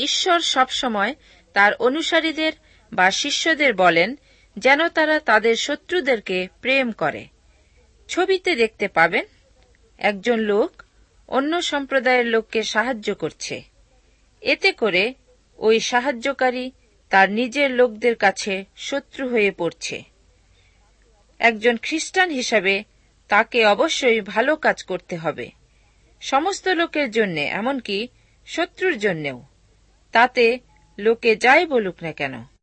ঈশ্বর সবসময় তার অনুসারীদের বা শিষ্যদের বলেন যেন তারা তাদের শত্রুদেরকে প্রেম করে। ছবিতে দেখতে পাবেন একজন লোক অন্য সম্প্রদায়ের লোককে সাহায্য করছে। এতে করে ওই সাহায্যকারী তার নিজের লোকদের কাছে শত্রু হয়ে পড়ছে। একজন খ্রিস্টান হিসাবে তাকে অবশ্যই ভালো কাজ করতে হবে, সমস্ত লোকের জন্য, এমনকি শত্রুর জন্যেও, তাতে লোকে যাই বলুক না কেন।